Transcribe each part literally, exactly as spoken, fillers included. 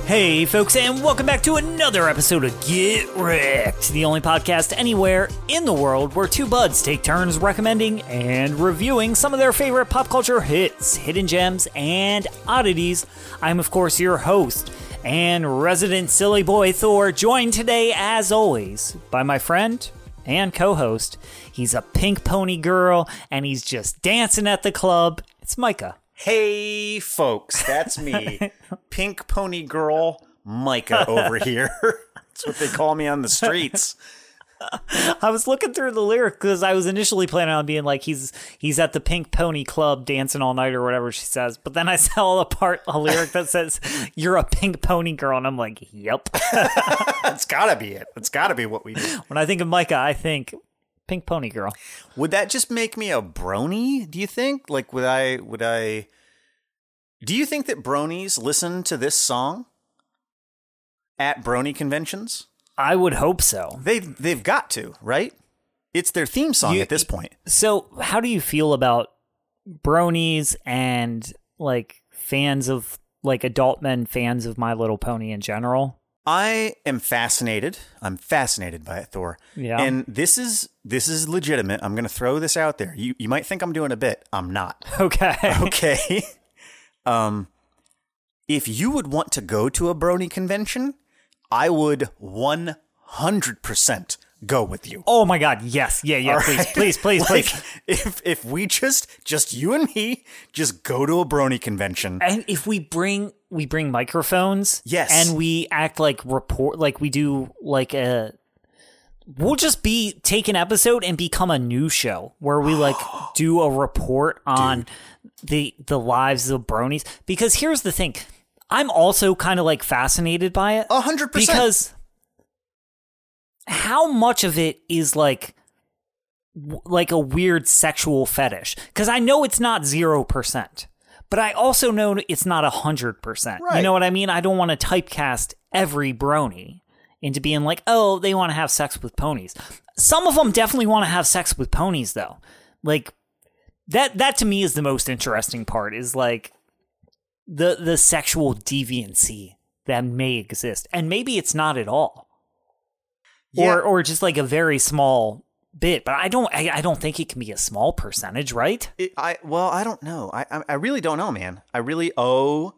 Hey folks, and welcome back to another episode of Get Wrecked, the only podcast anywhere in the world where two buds take turns recommending and reviewing some of their favorite pop culture hits, hidden gems, and oddities. I'm of course your host and resident silly boy Thor, joined today as always by my friend and co-host. He's a pink pony girl and he's just dancing at the club. It's Micah. Hey, folks, that's me. Pink pony girl Micah over here. That's what they call me on the streets. I was looking through the lyric because I was initially planning on being like, he's he's at the Pink Pony Club dancing all night or whatever she says. But then I saw a part, a lyric that says, you're a pink pony girl. And I'm like, yep. That's gotta be it. That's gotta be what we do. When I think of Micah, I think pink pony girl. Would that just make me a brony, do you think? Like, would I, would I, do you think that bronies listen to this song at brony conventions? I would hope so. They, they've got to, right? It's their theme song you, at this point. So how do you feel about bronies and like fans of like adult men, fans of My Little Pony in general? I am fascinated. I'm fascinated by it, Thor. Yeah. And this is this is legitimate. I'm going to throw this out there. You you might think I'm doing a bit. I'm not. Okay. Okay. um, if you would want to go to a brony convention, I would one hundred percent go with you. Oh my God. Yes. Yeah. Yeah. All please, right? please, please, like, please. If if we just just you and me just go to a brony convention, and if we bring we bring microphones, yes, and we act like report, like we do like a. We'll just be take an episode and become a news show where we like do a report on Dude. the the lives of bronies. Because here's the thing, I'm also kind of like fascinated by it. A hundred percent. Because how much of it is like like a weird sexual fetish? Because I know it's not zero percent, but I also know it's not a hundred percent. You know what I mean? I don't want to typecast every brony into being like, oh, they want to have sex with ponies. Some of them definitely want to have sex with ponies, though. Like that. That to me is the most interesting part. Is like the the sexual deviancy that may exist, and maybe it's not at all. Yeah. Or or just like a very small bit, but I don't I, I don't think it can be a small percentage, right? It, I well, I don't know. I, I I really don't know, man. I really oh.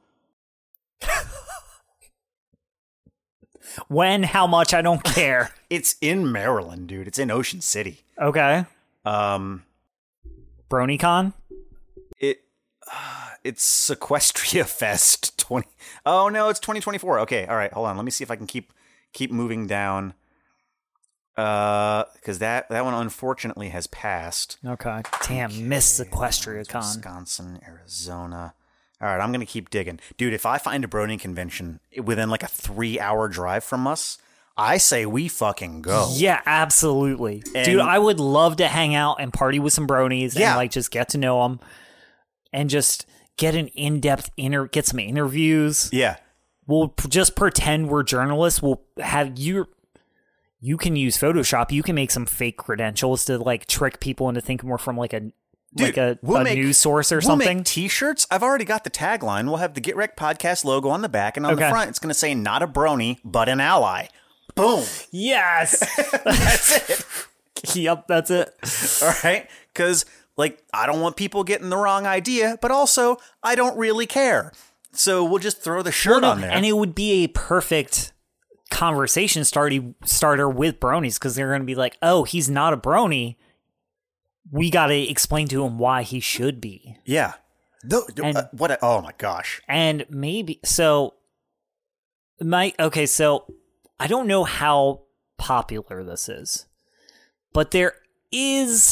When, how much, I don't care. It's in Maryland, dude. It's in Ocean City. Okay. Um, BronyCon? It uh, it's Sequestria Fest twenty. Oh no, it's twenty twenty-four. Okay, all right. Hold on. Let me see if I can keep keep moving down. Uh, because that that one unfortunately has passed. Okay. Damn, okay. Miss SequestriaCon. Wisconsin, Arizona. All right, I'm going to keep digging. Dude, if I find a brony convention within like a three-hour drive from us, I say we fucking go. Yeah, absolutely. And dude, I would love to hang out and party with some bronies yeah. and like just get to know them and just get an in-depth, inter- get some interviews. Yeah. We'll p- just pretend we're journalists. We'll have you... You can use Photoshop. You can make some fake credentials to like trick people into thinking we're from like a... Dude, like a, we'll a make, news source or we'll something? Make t-shirts. I've already got the tagline. We'll have the Get Wrecked Podcast logo on the back, and on okay. the front, it's going to say, not a brony, but an ally. Boom. Yes. That's it. Yep, that's it. All right? Because, like, I don't want people getting the wrong idea, but also, I don't really care. So we'll just throw the shirt well, no, on there. And it would be a perfect conversation starty, starter with bronies, because they're going to be like, oh, he's not a brony. We got to explain to him why he should be. Yeah. The, and, uh, what? A, oh my gosh. And maybe so. My okay. So I don't know how popular this is, but there is.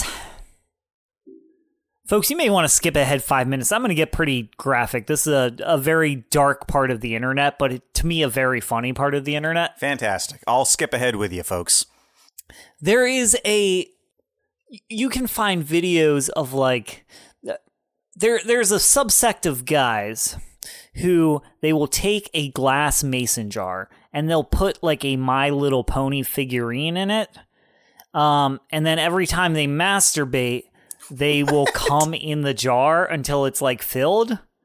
Folks, you may want to skip ahead five minutes. I'm going to get pretty graphic. This is a, a very dark part of the internet, but it, to me, a very funny part of the internet. Fantastic. I'll skip ahead with you, folks. There is a. You can find videos of like there there's a subsect of guys who they will take a glass mason jar and they'll put like a My Little Pony figurine in it. Um, and then every time they masturbate, they will come in the jar until it's like filled.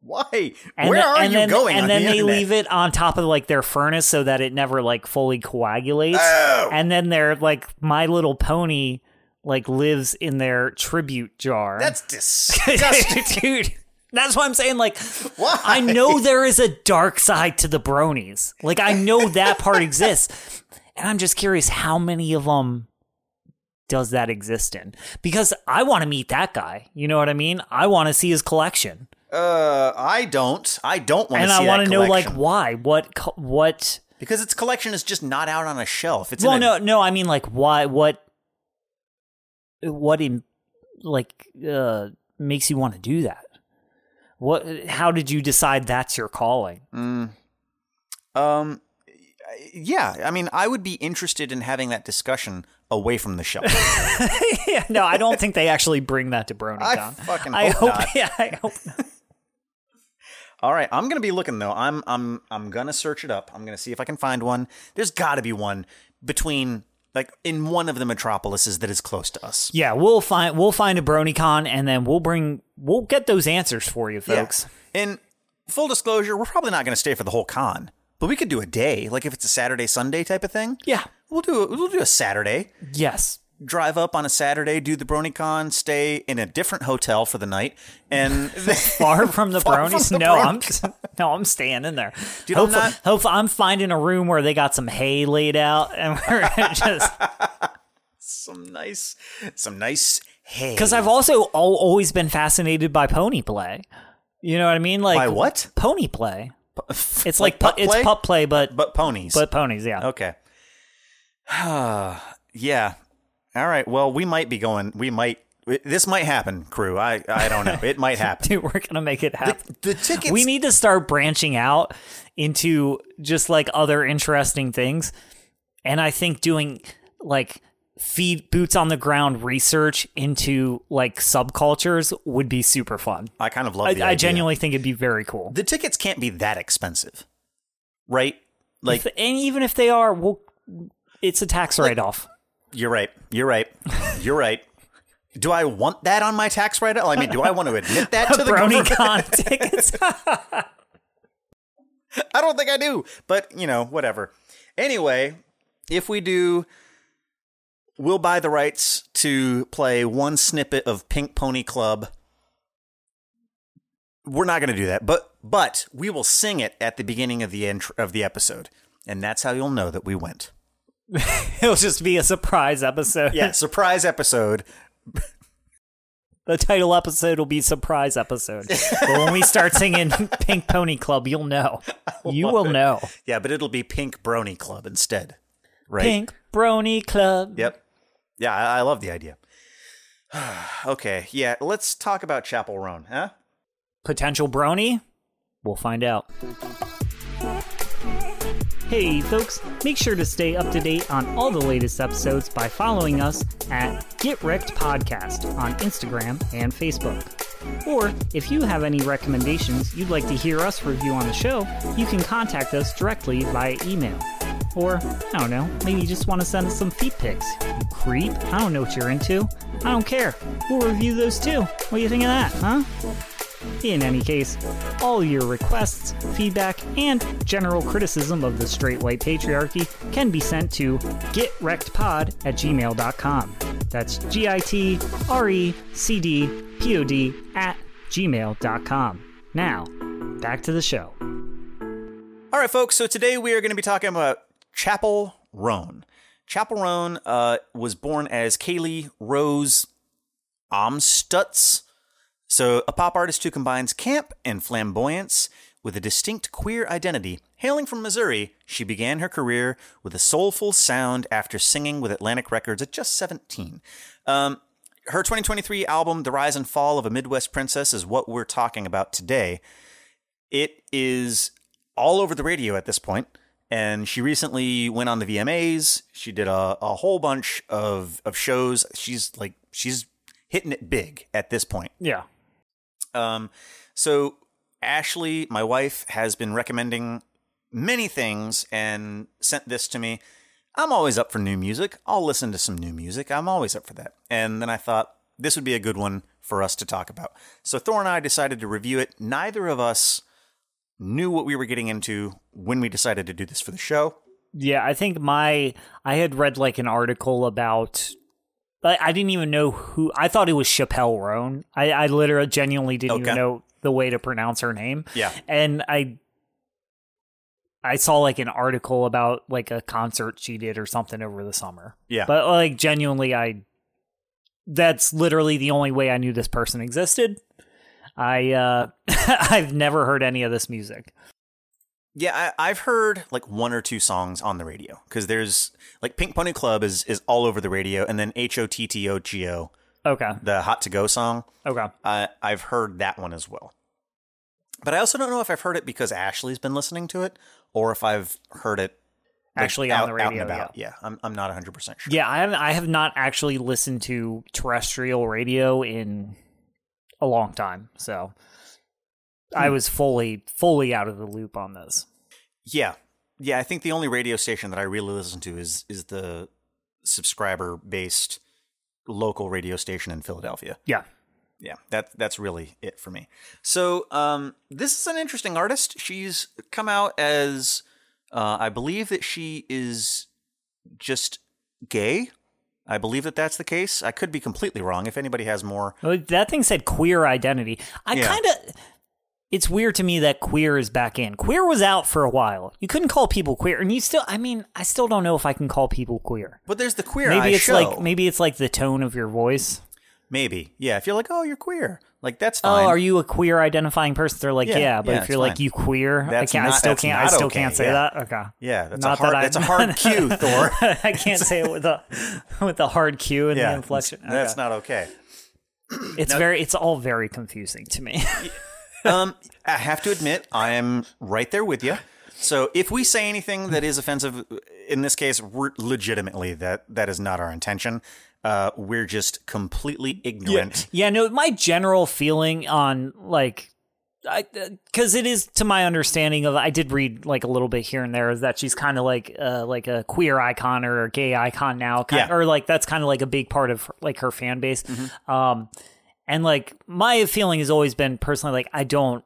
Why? And Where then, are and you then, going? And on then the they internet? leave it on top of like their furnace so that it never like fully coagulates. Oh. And then they're like My Little Pony like lives in their tribute jar. That's disgusting. Dude. That's why I'm saying, like, Why? I know there is a dark side to the bronies. Like, I know that part exists. And I'm just curious, how many of them does that exist in? Because I want to meet that guy. You know what I mean? I want to see his collection. Uh, I don't. I don't want to And see I want that to know, like, collection. why? What? co- What? Because its collection is just not out on a shelf. It's Well, in a, no, no. I mean, like, why? What? What in, like, uh, makes you want to do that? What? How did you decide that's your calling? Mm, um, yeah. I mean, I would be interested in having that discussion away from the shelf. Yeah, no, I don't think they actually bring that to BronyCon. I fucking I hope hope. not. Yeah, I hope not. All right, I'm gonna be looking though. I'm I'm I'm gonna search it up. I'm gonna see if I can find one. There's got to be one between like in one of the metropolises that is close to us. Yeah, we'll find we'll find a BronyCon, and then we'll bring we'll get those answers for you, folks. Yeah. And full disclosure, we're probably not gonna stay for the whole con, but we could do a day, like if it's a Saturday Sunday type of thing. Yeah. We'll do a, we'll do a Saturday. Yes. Drive up on a Saturday, do the BronyCon, stay in a different hotel for the night, and Far from the Far from bronies. the no, BronyCon. I'm no, I'm staying in there. Dude, I'm hopefully, not- hopefully, I'm finding a room where they got some hay laid out, and we're gonna just some nice, some nice hay. because I've also al- always been fascinated by pony play. You know what I mean? Like By what? Pony play. It's Like like, pu- pup it's play? pup play, but but ponies. but ponies. Yeah. Okay. Yeah. All right. Well, we might be going. We might. This might happen, crew. I I don't know. It might happen. Dude, we're gonna make it happen. The tickets. We need to start branching out into just like other interesting things. And I think doing like feet boots on the ground research into like subcultures would be super fun. I kind of love I, the I idea. genuinely think it'd be very cool. The tickets can't be that expensive, right? Like If- and even if they are, well, it's a tax write off. you're right. You're right. You're right. Do I want that on my tax write-off? I mean, do I want to admit that to the government? BronyCon tickets. I don't think I do, but you know, whatever. Anyway, if we do, we'll buy the rights to play one snippet of Pink Pony Club. We're not going to do that, but but we will sing it at the beginning of the int- of the episode, and that's how you'll know that we went. It'll just be a surprise episode. Yeah, surprise episode. The title episode will be surprise episode. But when we start singing Pink Pony Club, you'll know. You will know. Yeah, but it'll be Pink Brony Club instead, right? Pink Brony Club. Yep. Yeah, I, I love the idea. Okay, yeah, let's talk about Chapel Roan, huh? Potential brony? We'll find out. Hey folks, make sure to stay up to date on all the latest episodes by following us at Get Wrecked Podcast on Instagram and Facebook. Or if you have any recommendations you'd like to hear us review on the show, you can contact us directly via email. Or, I don't know, maybe you just want to send us some feet pics. You creep. I don't know what you're into. I don't care. We'll review those too. What do you think of that, huh? In any case, all your requests, feedback, and general criticism of the straight white patriarchy can be sent to getrectpod at gmail dot com. That's G I T R E C D P O D at gmail dot com. Now, back to the show. All right, folks, so today we are going to be talking about Chapel Roan. Chapel Roan uh, was born as Kaylee Rose Amstutz. So, a pop artist who combines camp and flamboyance with a distinct queer identity. Hailing from Missouri, she began her career with a soulful sound after singing with Atlantic Records at just seventeen. Um, her twenty twenty-three album, The Rise and Fall of a Midwest Princess, is what we're talking about today. It is all over the radio at this point, and she recently went on the V M As. She did a, a whole bunch of, of shows. She's like, she's hitting it big at this point. Yeah. Um, so Ashley, my wife, has been recommending many things and sent this to me. I'm always up for new music. I'll listen to some new music. I'm always up for that. And then I thought this would be a good one for us to talk about. So Thor and I decided to review it. Neither of us knew what we were getting into when we decided to do this for the show. Yeah, I think my I had read like an article about. I, I didn't even know who. I thought it was Chappelle Roan. I, I literally genuinely didn't Okay. even know the way to pronounce her name. Yeah, and I I saw like an article about like a concert she did or something over the summer. Yeah, but like genuinely, I that's literally the only way I knew this person existed. I uh, I've never heard any of this music. Yeah, I, I've heard like one or two songs on the radio because there's like Pink Pony Club is is all over the radio, and then H O T T O G O, Okay, the Hot to Go song. okay, Uh, I've heard that one as well. But I also don't know if I've heard it because Ashley's been listening to it, or if I've heard it like, actually out, on the radio. out and about. Yeah. Yeah, I'm I'm not one hundred percent sure. Yeah, I haven't. I have not actually listened to terrestrial radio in a long time, so Hmm. I was fully fully out of the loop on this. Yeah. Yeah, I think the only radio station that I really listen to is is the subscriber-based local radio station in Philadelphia. Yeah. Yeah, that that's really it for me. So, um, this is an interesting artist. She's come out as, uh, I believe that she is just gay. I believe that that's the case. I could be completely wrong. If anybody has more, Well, that thing said queer identity. I Yeah. kind of. It's weird to me that queer is back in. Queer was out for a while. You couldn't call people queer, and you still. I mean, I still don't know if I can call people queer. but there's the Queer Maybe Eye it's show. like maybe it's like the tone of your voice. Maybe, yeah. If you're like, oh, you're queer, like that's fine. Oh, are you a queer identifying person? They're like, Yeah, yeah, but yeah, if it's you're like fine. you queer, That's I can't. I not- still that's can't. I not still okay, can't say yeah. that. Okay. Yeah, that's Not a hard. that I- that's a hard cue, Thor. I can't say it with a with a hard Q and Yeah, the inflection. that's Okay. not okay. It's very. It's all very confusing to me. Um, I have to admit, I am right there with you. So if we say anything that is offensive, in this case, we're legitimately that that is not our intention. Uh, we're just completely ignorant. Yeah, no, my general feeling on like, because it is to my understanding of, I did read like a little bit here and there, is that she's kind of like uh, like a queer icon or a gay icon now, kind Yeah. or like that's kind of like a big part of like her fan base. Um, and like my feeling has always been personally like I don't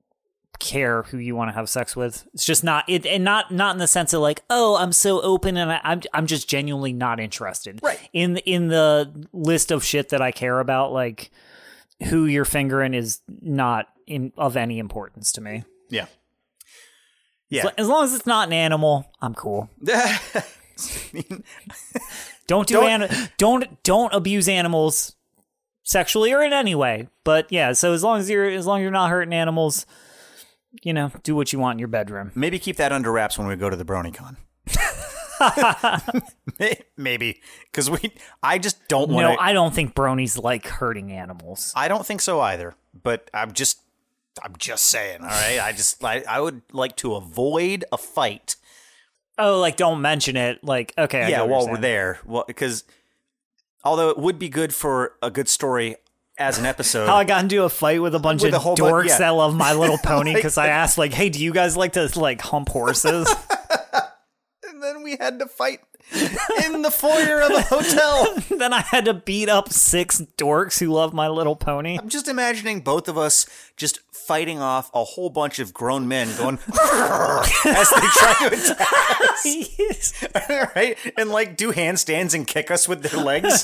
care who you want to have sex with. It's just not it, and not not in the sense of like, oh, I'm so open and I, I'm I'm just genuinely not interested. Right. In in the list of shit that I care about, like who you're fingering is not in of any importance to me. Yeah. Yeah. As long as it's not an animal, I'm cool. I Don't do Don't- don't don't don't abuse animals sexually or in any way. But yeah, so as long as you're as long as you're not hurting animals, you know, do what you want in your bedroom. Maybe keep that under wraps when we go to the BronyCon. Maybe because we. I just don't want No, to. I don't think bronies like hurting animals. I don't think so either. But I'm just. I'm just saying. All right. I just. I, I would like to avoid a fight. Oh, like don't mention it. Like okay, I yeah. get what While you're we're saying. there, well, because although it would be good for a good story as an episode. How I got into a fight with a bunch With of a whole bu- dorks yeah. that love My Little Pony Like- because I asked like, "Hey, do you guys like to like hump horses?" And then we had to fight in the foyer of a hotel. Then I had to beat up six dorks who love My Little Pony. I'm just imagining both of us just fighting off a whole bunch of grown men going as they try to attack us. Right? And like do handstands and kick us with their legs.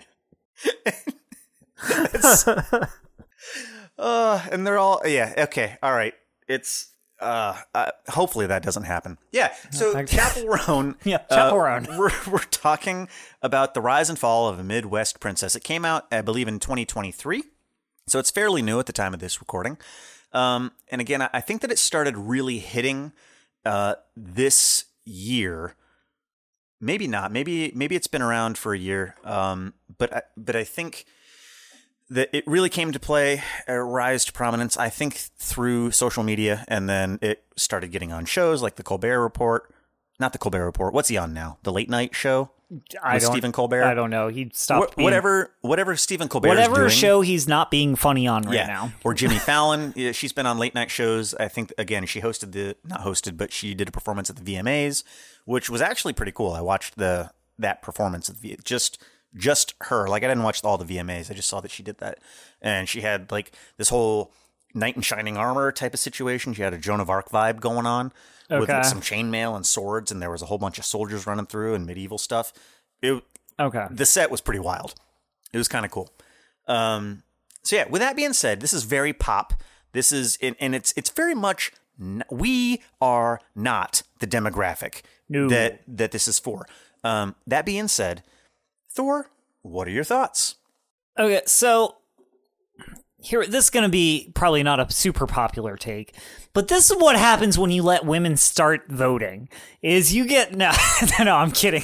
It's- uh, and they're all, yeah, okay, all right. It's, uh, uh, hopefully that doesn't happen. Yeah, so I- Chapel Roan. Yeah, uh, Chapel Roan. We're, we're talking about The Rise and Fall of a Midwest Princess. It came out, I believe, in twenty twenty-three. So it's fairly new at the time of this recording. Um, and again, I I think that it started really hitting uh, this year. Maybe not. Maybe maybe it's been around for a year. Um, but I, but I think that it really came to play, uh, rise to prominence. I think through social media, and then it started getting on shows like the Colbert Report. Not the Colbert Report. What's he on now? The Late Night Show. I With don't, Stephen Colbert? I don't know. He stopped Wh- being, whatever whatever Stephen Colbert whatever is doing. show he's not being funny on right Yeah, now. or Jimmy Fallon. Yeah, she's been on late night shows. I think again she hosted the not hosted, but she did a performance at the V M As, which was actually pretty cool. I watched the that performance at the just just her. Like I didn't watch all the V M As. I just saw that she did that, and she had like this whole knight in shining armor type of situation. She had a Joan of Arc vibe going on okay. with like, some chainmail and swords, and there was a whole bunch of soldiers running through and medieval stuff. It, okay, the set was pretty wild. It was kind of cool. Um, so yeah, with that being said, this is very pop. This is and, and it's it's very much n- we are not the demographic no. that that this is for. Um, that being said, Thor, what are your thoughts? Okay, so here this is going to be probably not a super popular take, but this is what happens when you let women start voting. Is you get no, no, I'm kidding.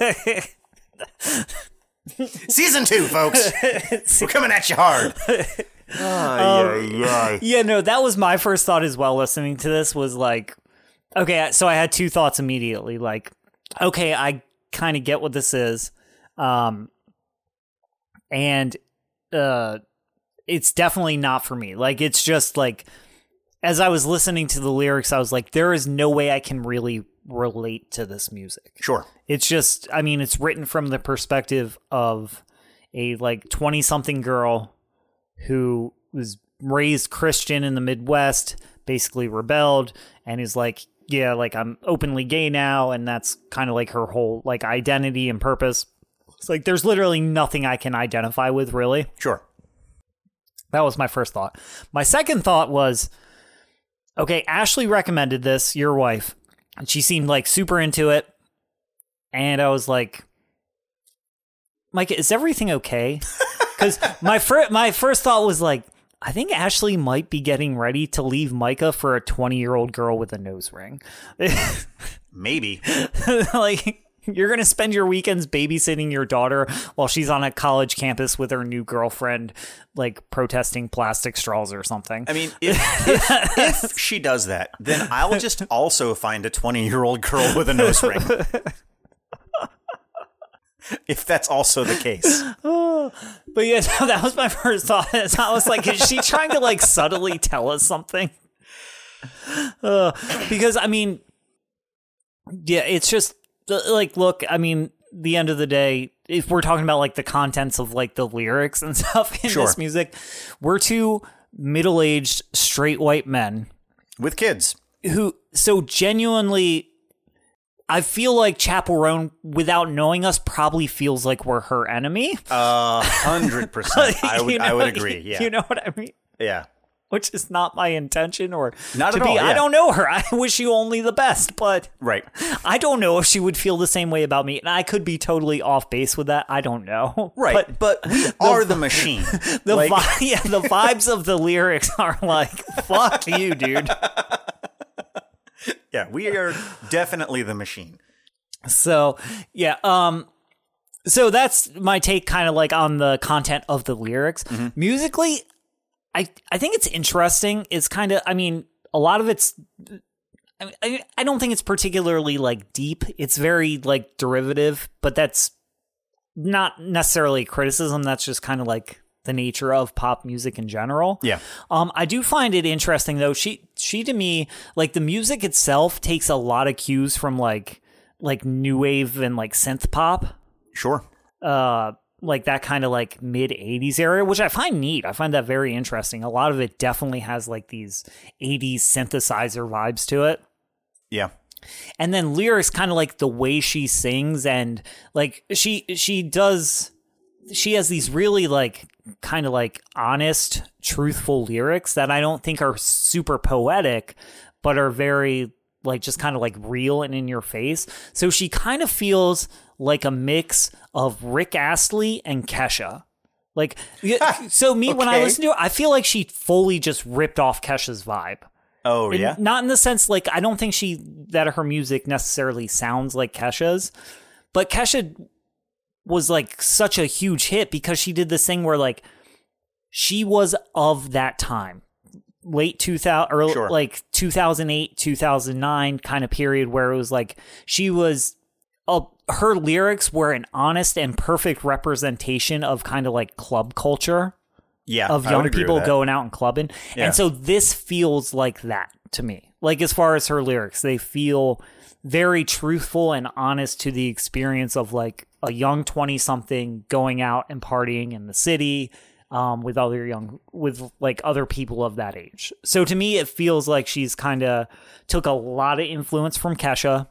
Season two, folks. We're coming at you hard. Oh, um, yeah, yeah. yeah, no, that was my first thought as well. Listening to this was like, okay, so I had two thoughts immediately. Like, okay, I kind of get what this is, um, and uh, it's definitely not for me. Like, it's just like, as I was listening to the lyrics, I was like, there is no way I can really relate to this music. Sure, it's just, I mean, it's written from the perspective of a like twenty something girl who was raised Christian in the Midwest, basically rebelled, and is like, yeah, like I'm openly gay now, and that's kind of like her whole like identity and purpose. It's like there's literally nothing I can identify with, really. Sure. That was my first thought. My second thought was, okay, Ashley recommended this, your wife, and she seemed like super into it, and I was like, Micah, is everything okay? Because my fir- my first thought was like, I think Ashley might be getting ready to leave Micah for a twenty-year-old girl with a nose ring. Maybe. Like, you're going to spend your weekends babysitting your daughter while she's on a college campus with her new girlfriend, like, protesting plastic straws or something. I mean, if, if, if she does that, then I'll just also find a twenty-year-old girl with a nose ring. If that's also the case. Oh, but yeah, no, that was my first thought. I was like, is she trying to like subtly tell us something? Uh, because I mean, yeah, it's just like, look, I mean, the end of the day, if we're talking about like the contents of like the lyrics and stuff in sure. this music, we're two middle-aged straight white men with kids who so genuinely, I feel like Chappell Roan, without knowing us, probably feels like we're her enemy. A hundred percent. I would, you know, I would agree. Yeah, you know what I mean. Yeah, which is not my intention, or not to at be. all. Yeah. I don't know her. I wish you only the best, but right. I don't know if she would feel the same way about me, and I could be totally off base with that. I don't know. Right, but, but we the, are the machine. The like... vi- yeah, the vibes of the lyrics are like, "Fuck you, dude." Yeah, we are definitely the machine. So, yeah, um, so that's my take kind of like on the content of the lyrics. Mm-hmm. Musically, I I think it's interesting. It's kind of, I mean, a lot of it's, I, I, I don't think it's particularly like deep. It's very like derivative, but that's not necessarily criticism. That's just kind of like the nature of pop music in general. Yeah. Um, I do find it interesting though. She, she to me, like the music itself takes a lot of cues from like, like new wave and like synth pop. Sure. Uh, like that kind of like mid eighties era, which I find neat. I find that very interesting. A lot of it definitely has like these eighties synthesizer vibes to it. Yeah. And then lyrics, kind of like the way she sings, and like she, she does, she has these really like kind of like honest, truthful lyrics that I don't think are super poetic, but are very like just kind of like real and in your face. So she kind of feels like a mix of Rick Astley and Kesha. Like, so me, okay. when I listen to it, I feel like she fully just ripped off Kesha's vibe. Oh, and yeah? Not in the sense, like, I don't think she, that her music necessarily sounds like Kesha's, but Kesha was like such a huge hit because she did this thing where like she was of that time, late two thousand, or sure. like two thousand eight, two thousand nine kind of period where it was like she was, uh, her lyrics were an honest and perfect representation of kind of like club culture. Yeah, of young people going out and clubbing. Yeah. And so this feels like that to me. Like as far as her lyrics, they feel very truthful and honest to the experience of like a young twenty something going out and partying in the city um, with other young, with like other people of that age. So to me, it feels like she's kind of took a lot of influence from Kesha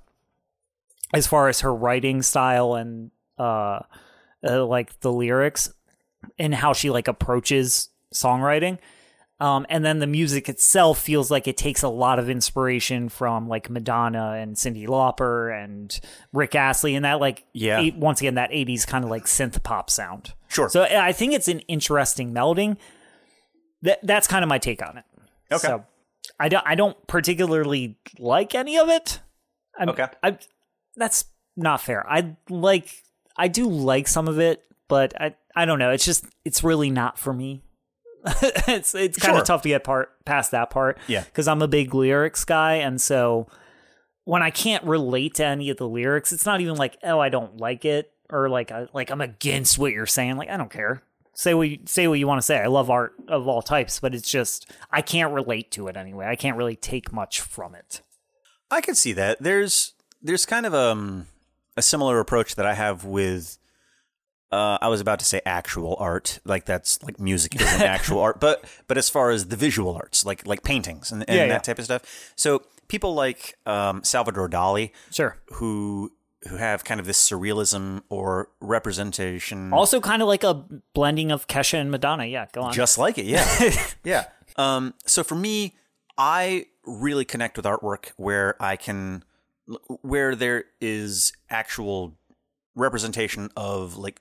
as far as her writing style and uh, uh, like the lyrics and how she like approaches songwriting. Um, and then the music itself feels like it takes a lot of inspiration from like Madonna and Cyndi Lauper and Rick Astley and that like, yeah. eight, once again, that eighties kind of like synth pop sound. Sure. So I think it's an interesting melding. That That's kind of my take on it. Okay. So I don't, I don't particularly like any of it. I'm, okay. I, that's not fair. I like, I do like some of it, but I, I don't know. It's just, it's really not for me. it's it's kind sure. of tough to get part past that part. Yeah. Because I'm a big lyrics guy. And so when I can't relate to any of the lyrics, it's not even like, oh, I don't like it. Or like, I, like I'm against what you're saying. Like, I don't care. Say what you, say what you want to say. I love art of all types, but it's just, I can't relate to it anyway. I can't really take much from it. I can see that. There's there's kind of um, a similar approach that I have with, uh, I was about to say actual art, like that's like music isn't actual art, but but as far as the visual arts, like like paintings and, and Yeah, that yeah. type of stuff. So people like um, Salvador Dali, Sure. who who have kind of this surrealism or representation. Also kind of like a blending of Kesha and Madonna. Yeah, go on. Just like it, yeah. yeah. Um, so for me, I really connect with artwork where I can, where there is actual representation of like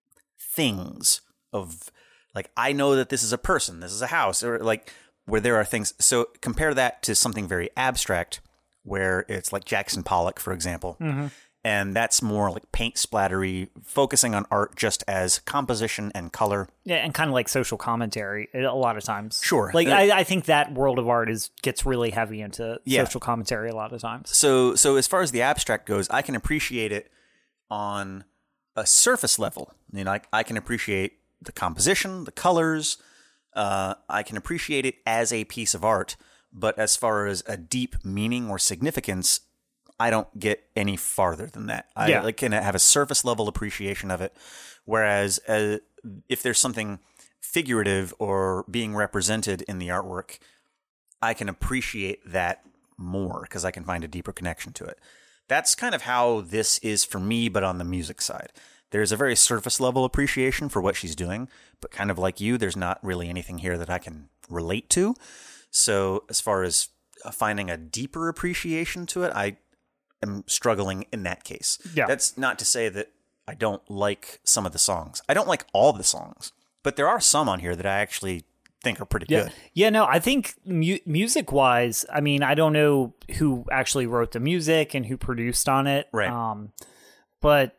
things, of like, I know that this is a person, this is a house, or like where there are things. So compare that to something very abstract where it's like Jackson Pollock, for example. Mm-hmm. And that's more like paint splattery, focusing on art just as composition and color. Yeah, and kind of like social commentary a lot of times. Sure. Like, Uh, I, I think that world of art is gets really heavy into Yeah. social commentary a lot of times. So, so as far as the abstract goes, I can appreciate it on a surface level. You know, I, I can appreciate the composition, the colors. Uh, I can appreciate it as a piece of art. But as far as a deep meaning or significance, I don't get any farther than that. I Yeah. like, can have a surface level appreciation of it. Whereas uh, if there's something figurative or being represented in the artwork, I can appreciate that more because I can find a deeper connection to it. That's kind of how this is for me, but on the music side. There's a very surface level appreciation for what she's doing, but kind of like you, there's not really anything here that I can relate to. So as far as finding a deeper appreciation to it, I am struggling in that case. Yeah. That's not to say that I don't like some of the songs. I don't like all the songs, but there are some on here that I actually think are pretty Yeah. good. Yeah, no, I think mu- music-wise, I mean, I don't know who actually wrote the music and who produced on it. Right. Um, but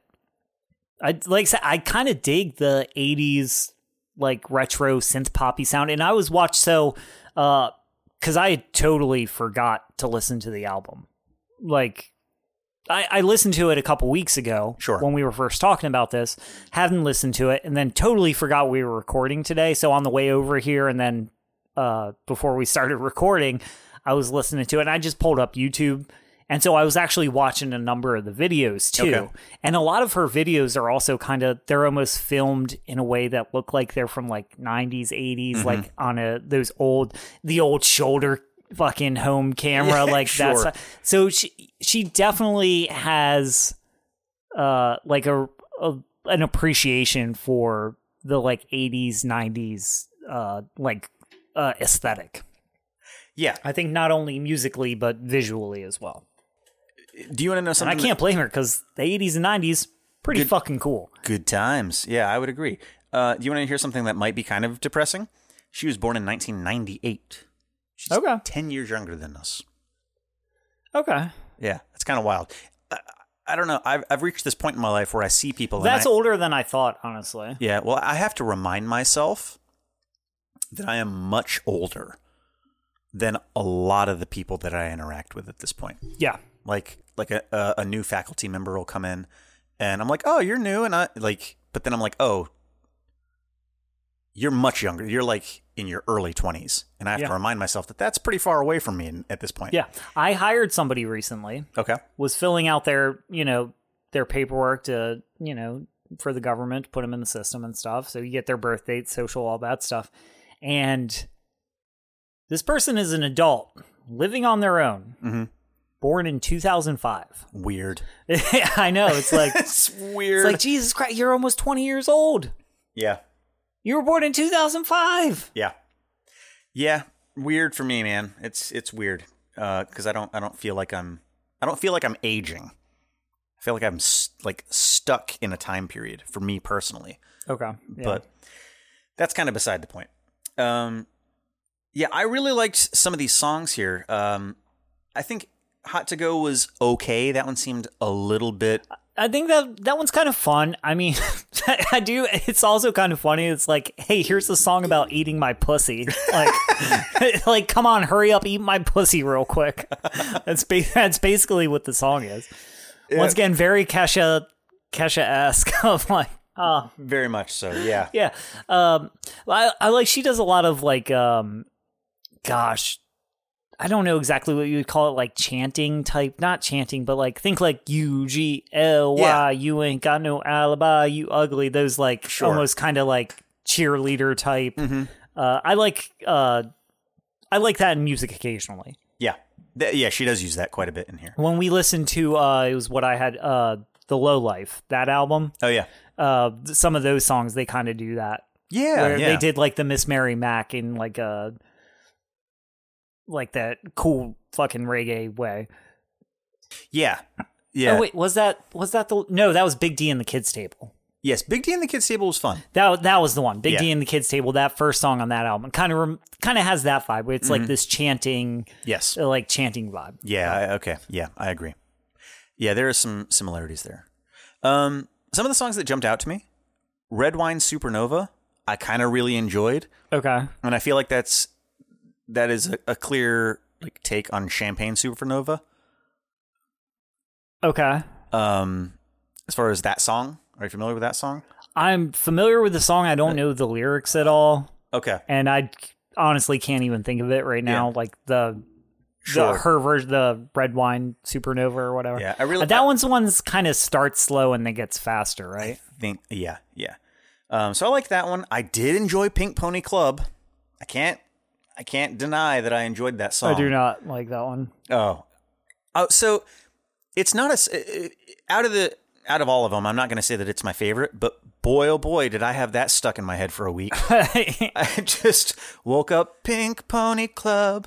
I like I said, I kind of dig the eighties like retro synth poppy sound. And I was watched so uh because I totally forgot to listen to the album. Like I, I listened to it a couple weeks ago Sure. when we were first talking about this, hadn't listened to it, and then totally forgot we were recording today. So on the way over here and then uh, before we started recording, I was listening to it, and I just pulled up YouTube. And so I was actually watching a number of the videos too. Okay. And a lot of her videos are also kind of, they're almost filmed in a way that look like they're from like nineties, eighties, Mm-hmm. like on a, those old, the old shoulder fucking home camera. Yeah, like sure. that's, so she, she definitely has uh, like a, a, an appreciation for the like eighties, nineties, uh, like uh, aesthetic. Yeah. I think not only musically, but visually as well. Do you want to know And something? I can't blame her because the eighties and nineties, pretty Good- fucking cool. Good times. Yeah, I would agree. Uh, do you want to hear something that might be kind of depressing? She was born in nineteen ninety-eight. She's Okay. ten years younger than us. Okay. Yeah, that's kind of wild. I, I don't know. I've, I've reached this point in my life where I see people. and That's I, older than I thought, honestly. Yeah, well, I have to remind myself that I am much older than a lot of the people that I interact with at this point. Yeah. Like, like a, a, a new faculty member will come in, and I'm like, "Oh, you're new," and I like, but then I'm like, "Oh, you're much younger. You're like in your early twenties," and I have Yeah. to remind myself that that's pretty far away from me in, at this point. Yeah. I hired somebody recently, Okay. was filling out their, you know, their paperwork to you know, for the government to put them in the system and stuff. So you get their birth date, social, all that stuff. And this person is an adult living on their own, mm-hmm. born in two thousand five. Weird. I know. It's like, it's weird. It's like, Jesus Christ, you're almost twenty years old. Yeah. You were born in two thousand five. Yeah. Yeah. Weird for me, man. It's, it's weird. Uh, cause I don't, I don't feel like I'm, I don't feel like I'm aging. I feel like I'm st- like stuck in a time period for me personally. Okay. Yeah. But that's kind of beside the point. Um, yeah, I really liked some of these songs here. Um, I think Hot to Go was okay. That one seemed a little bit... I think that that one's kind of fun. I mean, I do. It's also kind of funny. It's like, hey, here's a song about eating my pussy. Like, like, come on, hurry up, eat my pussy real quick. That's ba- that's basically what the song is. Yeah. Once again, very Kesha Kesha-esque of like, oh, very much so. Yeah, yeah. Um, I, I like she does a lot of like, um, gosh. I don't know exactly what you would call it, like chanting type, not chanting, but like think like U G L Y, yeah. You ain't got no alibi, you ugly. Those like sure. almost kind of like cheerleader type. Mm-hmm. Uh, I like uh, I like that in music occasionally. Yeah, Th- yeah, she does use that quite a bit in here. When we listened to uh, it was what I had uh, the Low Life, that album. Oh yeah, uh, some of those songs they kind of do that. Yeah, where yeah, they did like the Miss Mary Mac in like a. Like that cool fucking reggae way. Yeah. Yeah. Oh wait, was that was that the no, that was Big D and the Kids Table. Yes, Big D and the Kids Table was fun. That that was the one. Big yeah. D and the Kids Table, that first song on that album. Kind of rem- kind of has that vibe where it's mm-hmm. like this chanting Yes. Uh, like chanting vibe. Yeah, I, okay. Yeah, I agree. Yeah, there are some similarities there. Um some of the songs that jumped out to me, Red Wine Supernova, I kind of really enjoyed. Okay. And I feel like that's That is a, a clear like take on Champagne Supernova. Okay. Um, as far as that song, are you familiar with that song? I'm familiar with the song. I don't know the lyrics at all. Okay. And I honestly can't even think of it right now. Yeah. Like the, sure. the her version, the Red Wine Supernova or whatever. Yeah, I really. Uh, that I, one's the one that kind of starts slow and then gets faster, right? I think. Yeah, yeah. Um, so I like that one. I did enjoy Pink Pony Club. I can't. I can't deny that I enjoyed that song. I do not like that one. Oh, oh. So it's not a out of the out of all of them. I'm not going to say that it's my favorite, but boy, oh boy, did I have that stuck in my head for a week. I just woke up, Pink Pony Club.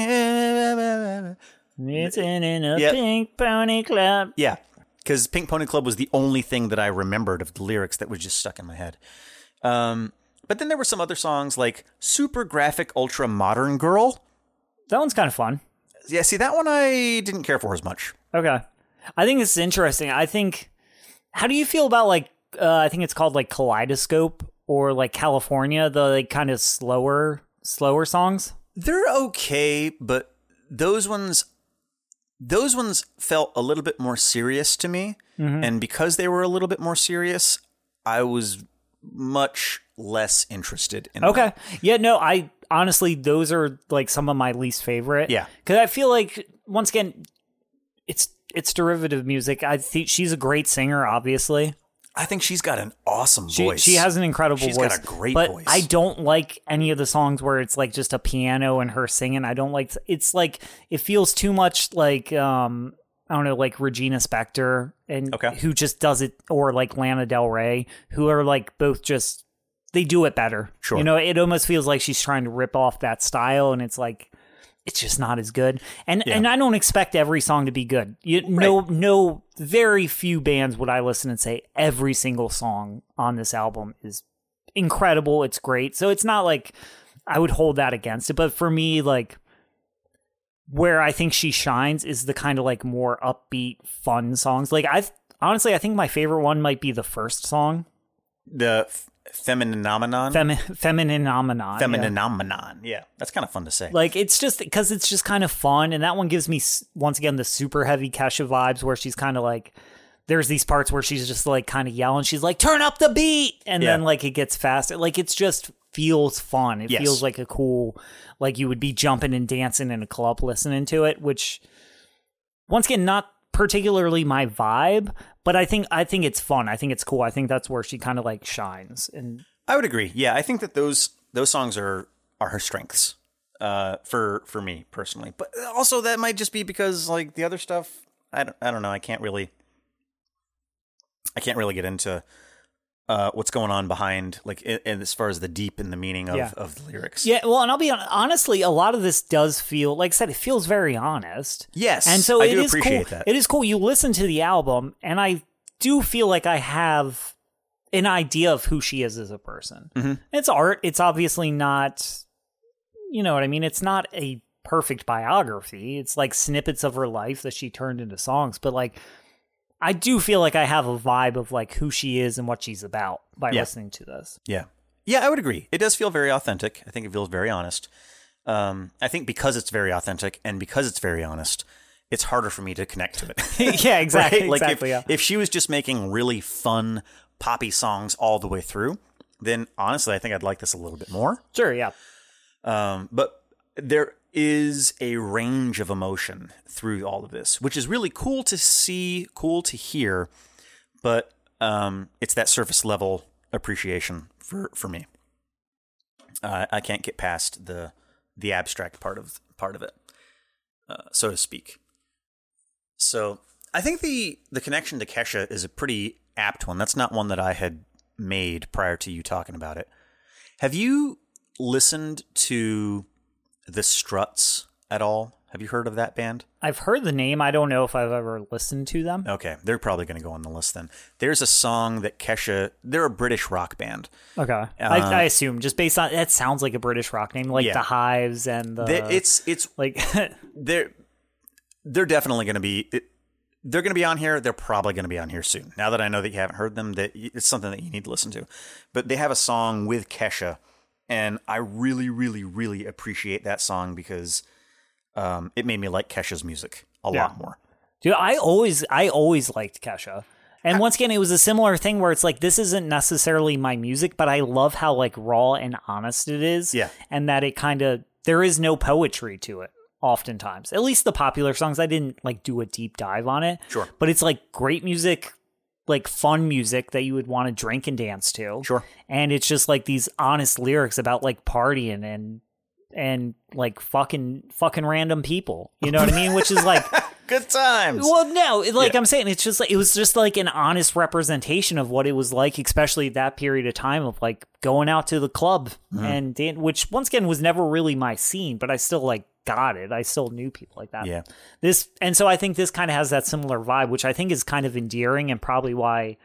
It's in, in a yep. Pink Pony Club. Yeah, because Pink Pony Club was the only thing that I remembered of the lyrics that was just stuck in my head. Um. But then there were some other songs like Super Graphic Ultra Modern Girl. That one's kind of fun. Yeah, see, that one I didn't care for as much. Okay. I think it's interesting. I think, how do you feel about like, uh, I think it's called like Kaleidoscope or like California, the like kind of slower, slower songs? They're okay, but those ones, those ones felt a little bit more serious to me. Mm-hmm. And because they were a little bit more serious, I was much less interested in okay them. Yeah, no, I honestly those are like some of my least favorite. Yeah, because I feel like once again it's it's derivative music. I think she's a great singer, obviously. I think she's got an awesome she, voice. She has an incredible she's voice. She's got a great but voice. I don't like any of the songs where it's like just a piano and her singing. I don't like it's like it feels too much like um I don't know, like Regina Spektor, and okay. who just does it, or like Lana Del Rey, who are like both just, they do it better. Sure. You know, it almost feels like she's trying to rip off that style, and it's like, it's just not as good. And yeah. and I don't expect every song to be good. You, right. No, no, very few bands would I listen and say every single song on this album is incredible. It's great. So it's not like I would hold that against it. But for me, like, where I think she shines is the kind of like more upbeat, fun songs. Like I honestly, I think my favorite one might be the first song, the f- Femininomenon. Femi- Femininomenon. Femininomenon. Yeah. yeah, that's kind of fun to say. Like it's just because it's just kind of fun, and that one gives me once again the super heavy Kesha vibes, where she's kind of like, there's these parts where she's just like kind of yelling, she's like, "Turn up the beat," and yeah. then like it gets faster. Like it's just feels fun. It yes. feels like a cool, like you would be jumping and dancing in a club listening to it, which once again, not particularly my vibe, but I think I think it's fun. I think it's cool. I think that's where she kind of like shines. And I would agree. Yeah, I think that those those songs are are her strengths uh, for for me personally. But also that might just be because like the other stuff, I don't I don't know. I can't really I can't really get into uh, what's going on behind, like, in, in as far as the deep and the meaning of, Yeah. of the lyrics. yeah, well, and I'll be hon- honestly, a lot of this does feel, like I said, it feels very honest. Yes, And so I it do is appreciate cool. that. It is cool. You listen to the album, and I do feel like I have an idea of who she is as a person. Mm-hmm. It's art. It's obviously not, you know what I mean? It's not a perfect biography. It's like snippets of her life that she turned into songs. But like, I do feel like I have a vibe of like who she is and what she's about by Yeah. listening to this. Yeah. Yeah, I would agree. It does feel very authentic. I think it feels very honest. Um, I think because it's very authentic and because it's very honest, it's harder for me to connect to it. yeah, exactly. Right? Like exactly. if, yeah. if she was just making really fun poppy songs all the way through, then honestly, I think I'd like this a little bit more. Sure. Yeah. Um, but there is a range of emotion through all of this, which is really cool to see, cool to hear, but um, it's that surface level appreciation for, for me. Uh, I can't get past the the abstract part of part of it, uh, so to speak. So I think the the connection to Kesha is a pretty apt one. That's not one that I had made prior to you talking about it. Have you listened to The Struts at all? Have you heard of that band? I've heard the name. I don't know if I've ever listened to them. Okay, they're probably going to go on the list then. There's a song that Kesha, they're a British rock band. Okay. Uh, I, I assume just based on that sounds like a British rock name, like Yeah. the Hives and the They- it's it's like they're they're definitely going to be it, they're going to be on here. They're probably going to be on here soon. Now that I know that you haven't heard them, that it's something that you need to listen to. But they have a song with Kesha, and I really, really, really appreciate that song because um, it made me like Kesha's music a Yeah. lot more. Dude, I always I always liked Kesha. And once again, it was a similar thing where it's like, this isn't necessarily my music, but I love how like raw and honest it is. Yeah. And that it kind of, there is no poetry to it oftentimes. At least the popular songs, I didn't like do a deep dive on it. Sure. But it's like great music, like fun music that you would want to drink and dance to. Sure. And it's just like these honest lyrics about like partying and, and like fucking, fucking random people. You know what I mean? Which is like, Good times. well, no, it- like Yeah. I'm saying, it's just like it was just like an honest representation of what it was like, especially that period of time of like going out to the club Mm-hmm. and dan- which once again was never really my scene, but I still like got it. I still knew people like that. Yeah. This and so I think this kind of has that similar vibe, which I think is kind of endearing and probably why,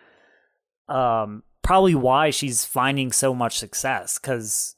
um, probably why she's finding so much success because.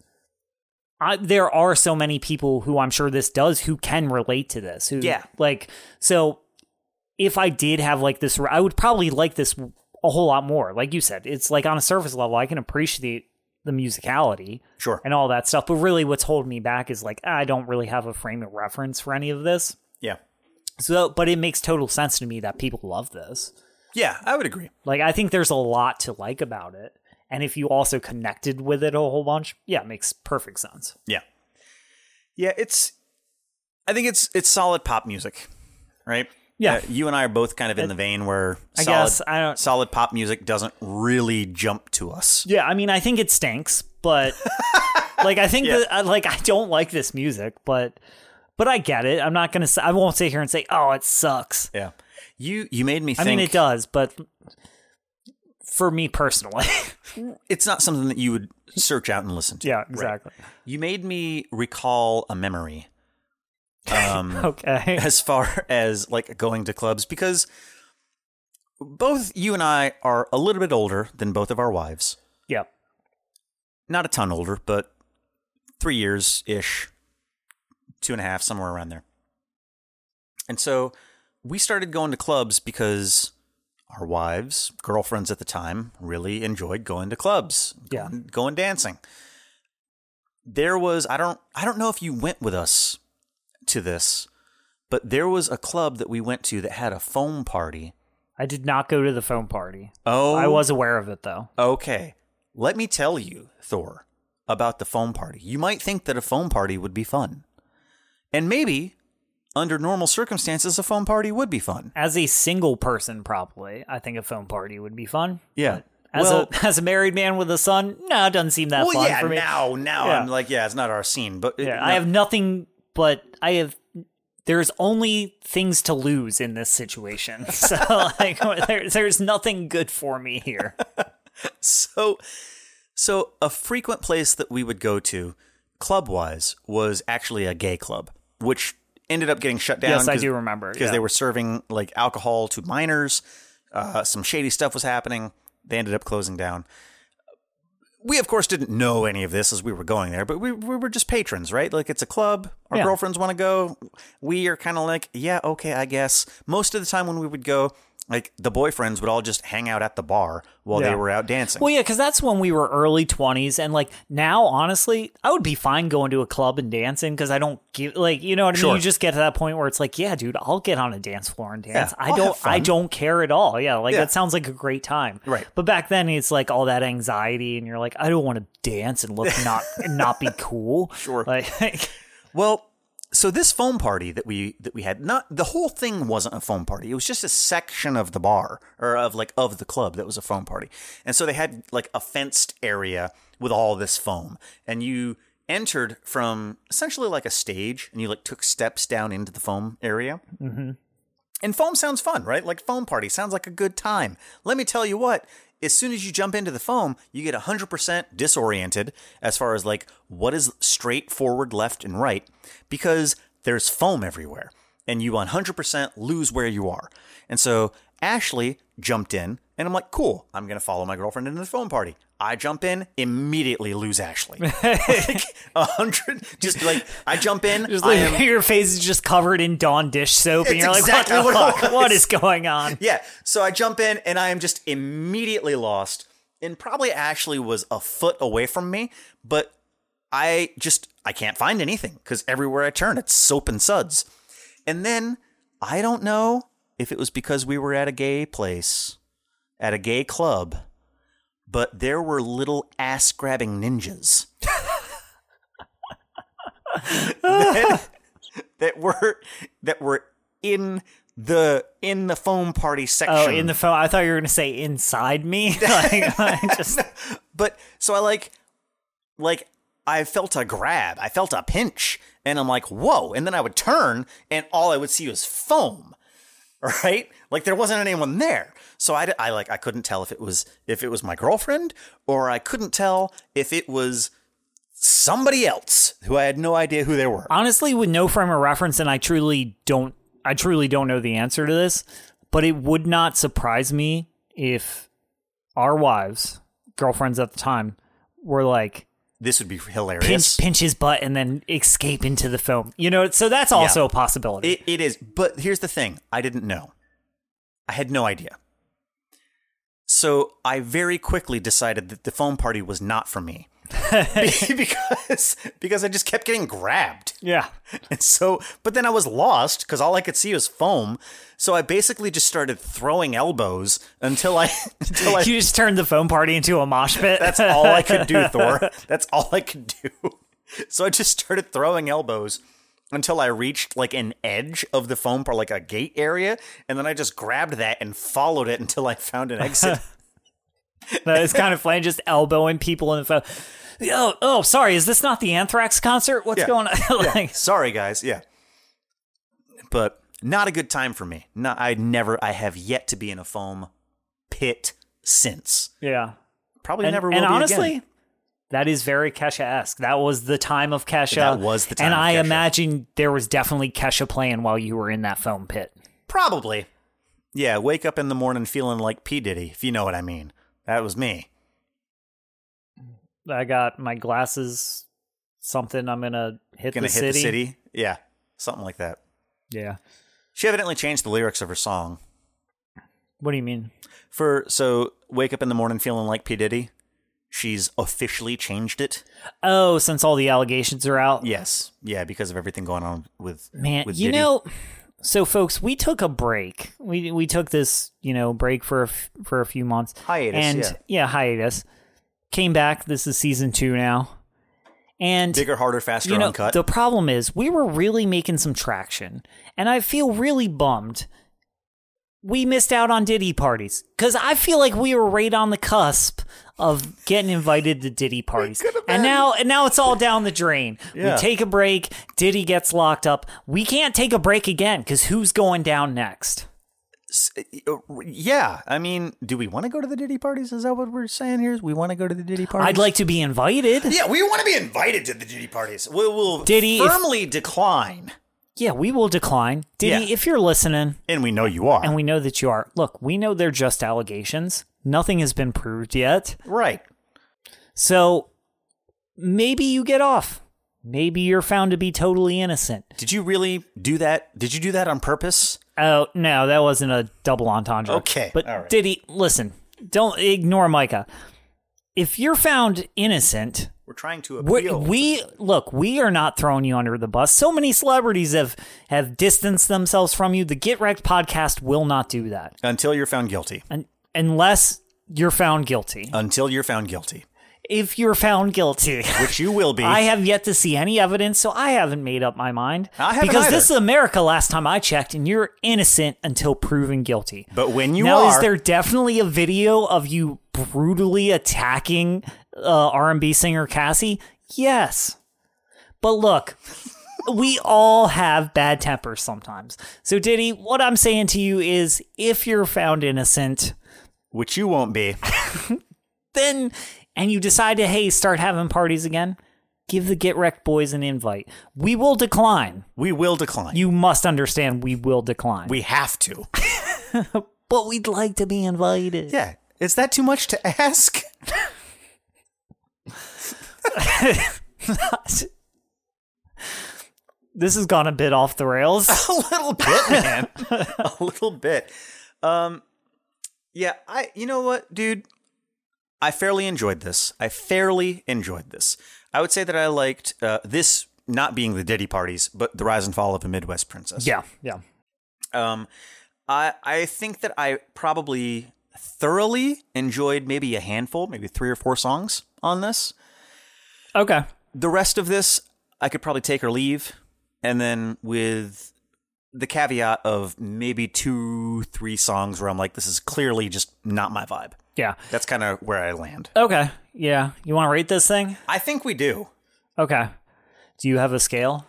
I, there are so many people who I'm sure this does who can relate to this. Who, Yeah. Like, so if I did have like this, I would probably like this a whole lot more. Like you said, it's like on a surface level, I can appreciate the musicality Sure. and all that stuff. But really what's holding me back is like, I don't really have a frame of reference for any of this. Yeah. So, but it makes total sense to me that people love this. Yeah, I would agree. Like, I think there's a lot to like about it. And if you also connected with it a whole bunch, yeah, it makes perfect sense. Yeah. Yeah, it's I think it's it's solid pop music, right? Yeah. Uh, you and I are both kind of in the vein where I solid, guess I don't. solid pop music doesn't really jump to us. Yeah, I mean, I think it stinks, but like, I think Yeah. that I like I don't like this music, but but I get it. I'm not gonna. Say, I won't sit here and say, oh, it sucks. Yeah. You you made me I think mean, it does, but for me personally, it's not something that you would search out and listen to. yeah, right? exactly. You made me recall a memory. Um Okay. as far as like going to clubs because both you and I are a little bit older than both of our wives. Yeah. Not a ton older, but three years ish, two and a half, somewhere around there. And so we started going to clubs because our wives, girlfriends at the time, really enjoyed going to clubs, Yeah. going, going dancing. There was I don't I don't know if you went with us to this, but there was a club that we went to that had a foam party. I did not go to the phone party. Oh, I was aware of it though. okay. Let me tell you, Thor, about the foam party. You might think that a foam party would be fun. And maybe under normal circumstances, a foam party would be fun. As a single person, probably, I think a foam party would be fun. Yeah. But as well, a as a married man with a son, no, it doesn't seem that well, fun yeah, for me. now, now Yeah. I'm like, yeah, it's not our scene. But it- Yeah, no. I have nothing but I have. There's only things to lose in this situation, so like there, there's nothing good for me here. So, so a frequent place that we would go to, club-wise, was actually a gay club, which ended up getting shut down. Yes, I do remember. Because yeah. they were serving like alcohol to minors. Uh, some shady stuff was happening. They ended up closing down. We, of course, didn't know any of this as we were going there, but we, we were just patrons, right? Like, it's a club. Our Yeah. girlfriends want to go. We are kind of like, yeah, okay, I guess. Most of the time when we would go, like, the boyfriends would all just hang out at the bar while Yeah. they were out dancing. Well, yeah, because that's when we were early twenties, and like now, honestly, I would be fine going to a club and dancing because I don't give like you know what I mean. Sure. You just get to that point where it's like, yeah, dude, I'll get on a dance floor and dance. Yeah, I I'll don't, have fun. I don't care at all. Yeah, like Yeah. that sounds like a great time. Right. But back then, it's like all that anxiety, and you're like, I don't want to dance and look not and not be cool. Sure. Like, Well, so this foam party that we that we had, not the whole thing wasn't a foam party. It was just a section of the bar or of like of the club that was a foam party. And so they had like a fenced area with all this foam, and you entered from essentially like a stage, and you like took steps down into the foam area. Mm-hmm. And foam sounds fun, right? Like foam party sounds like a good time. Let me tell you what. As soon as you jump into the foam, you get one hundred percent disoriented as far as like what is straight, forward, left, and right, because there's foam everywhere, and you one hundred percent lose where you are. And so Ashley jumped in, and I'm like, cool, I'm going to follow my girlfriend into the foam party. I jump in, immediately lose Ashley. Like a hundred, just like I jump in, just I like am, your face is just covered in Dawn dish soap, and It's you're like, exactly what the what it fuck? What was. is going on? yeah. So I jump in, and I am just immediately lost. And probably Ashley was a foot away from me, but I just, I can't find anything because everywhere I turn, it's soap and suds. And then I don't know if it was because we were at a gay place, at a gay club, but there were little ass-grabbing ninjas that, that were that were in the in the foam party section. Oh, in the phone. I thought you were going to say inside me. like, I just But so I like, like I felt a grab, I felt a pinch, and I'm like, whoa! And then I would turn, and all I would see was foam, right? Like there wasn't anyone there, so I, I like I couldn't tell if it was if it was my girlfriend, or I couldn't tell if it was somebody else who I had no idea who they were. honestly, with no frame of reference, and I truly don't, I truly don't know the answer to this, but it would not surprise me if our wives, girlfriends at the time, were like, This would be hilarious. pinch, pinch his butt and then escape into the foam. You know, so that's also Yeah. a possibility. It, it is, but here's the thing: I didn't know. I had no idea. So I very quickly decided that the foam party was not for me. because because I just kept getting grabbed. yeah. And so, but then I was lost because all I could see was foam. So I basically just started throwing elbows until I until I You just turned the foam party into a mosh pit. that's all I could do, Thor. That's all I could do. So I just started throwing elbows until I reached like an edge of the foam part, like a gate area, and then I just grabbed that and followed it until I found an exit. It's kind of funny, just elbowing people in the phone. Oh, oh, sorry. Is this not the Anthrax concert? What's Yeah. going on? like, Sorry, guys. Yeah, but not a good time for me. Not, I never. I have yet to be in a foam pit since. yeah. Probably And, never will and be honestly, again. that is very Kesha-esque. That was the time of Kesha. That was the time And of I Kesha. imagine there was definitely Kesha playing while you were in that foam pit. Probably. Yeah, wake up in the morning feeling like P. Diddy, if you know what I mean. That was me. I got my glasses, something I'm going to hit Gonna the hit city. the city. Yeah, something like that. Yeah. She evidently changed the lyrics of her song. What do you mean? For so wake up in the morning feeling like P. Diddy. She's officially changed it. Oh, since all the allegations are out? Yes. Yeah, because of everything going on with Man, with you Diddy. know, so folks, we took a break. We we took this, you know, break for a f- for a few months. Hiatus, and yeah. hiatus. Came back. This is season two now. And bigger, harder, faster, you know, uncut. The problem is we were really making some traction, and I feel really bummed we missed out on Diddy parties, because I feel like we were right on the cusp of getting invited to Diddy parties, and now and now it's all down the drain. Yeah. We take a break, Diddy gets locked up. We can't take a break again, because who's going down next? Yeah, I mean, do we want to go to the Diddy parties? Is that what we're saying here? We want to go to the Diddy parties? I'd like to be invited. Yeah, we want to be invited to the Diddy parties. We will Diddy, firmly if, decline. Yeah, we will decline. Diddy, yeah. if you're listening. And we know you are. And we know that you are. Look, we know they're just allegations. Nothing has been proved yet. Right. So maybe you get off. Maybe you're found to be totally innocent. Did you really do that? Did you do that on purpose? Oh, no, that wasn't a double entendre. Okay. But all right. Diddy, listen, don't ignore Micah. If you're found innocent, we're trying to appeal. We, we look, we are not throwing you under the bus. So many celebrities have, have distanced themselves from you. The Get Wrecked podcast will not do that. Until you're found guilty. Un- unless you're found guilty. Until you're found guilty. If you're found guilty. Which you will be. I have yet to see any evidence, so I haven't made up my mind. I haven't Because either. this is America last time I checked, and you're innocent until proven guilty. But when you now, are... is there definitely a video of you brutally attacking uh, R and B singer Cassie? Yes. But look, we all have bad tempers sometimes. So, Diddy, what I'm saying to you is, if you're found innocent... Which you won't be. then... and you decide to, hey, start having parties again, give the Get Wrecked boys an invite. We will decline. We will decline. You must understand we will decline. We have to. But we'd like to be invited. Yeah. Is that too much to ask? This has gone a bit off the rails. A little bit, man. A little bit. Um, yeah, I. You know what, dude? I fairly enjoyed this. I fairly enjoyed this. I would say that I liked uh, this not being the Diddy parties, but the rise and fall of a Midwest princess. Yeah, yeah. Um, I I think that I probably thoroughly enjoyed maybe a handful, maybe three or four songs on this. Okay. The rest of this, I could probably take or leave, and then with the caveat of maybe two, three songs where I'm like, this is clearly just not my vibe. Yeah. That's kind of where I land. Okay. Yeah. You want to rate this thing? I think we do. Okay. Do you have a scale?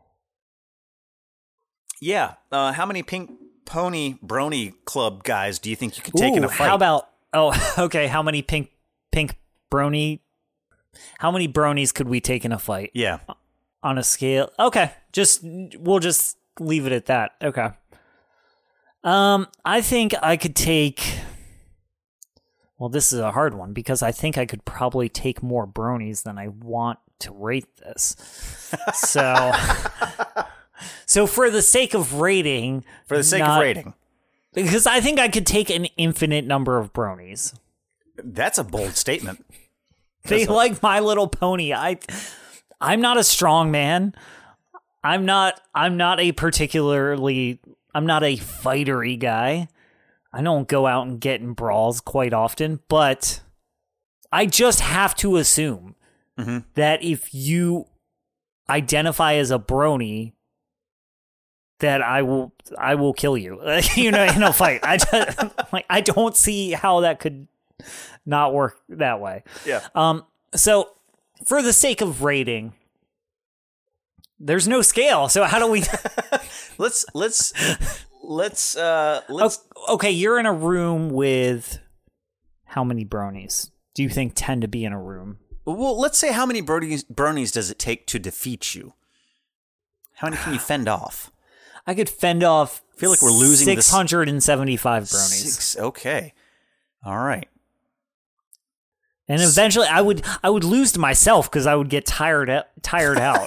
Yeah. Uh, how many Pink Pony Brony Club guys do you think you could take Ooh, in a fight? How about, oh, okay. How many pink, pink brony, how many bronies could we take in a fight? Yeah. On a scale? Okay. Just, we'll just leave it at that. Okay. Um, I think I could take... Well, this is a hard one because I think I could probably take more bronies than I want to rate this. So, so for the sake of rating, For the sake not, of rating. because I think I could take an infinite number of bronies. That's a bold statement. They That's a- like My Little Pony. I, I'm not a strong man. I'm not. I'm not a particularly. I'm not a fightery guy. I don't go out and get in brawls quite often, but I just have to assume mm-hmm. that if you identify as a brony, that I will I will kill you. You know, in a fight. I just, like I don't see how that could not work that way. Yeah. Um. So, for the sake of rating, there's no scale. So how do we? let's let's. Let's uh let's okay, you're in a room with how many bronies? Do you think tend to be in a room? well let's say how many bronies bronies does it take to defeat you? How many can you fend off? I could fend off I feel like we're losing this- six hundred seventy-five bronies. Six, okay. All right. And eventually I would I would lose to myself because I would get tired out, tired out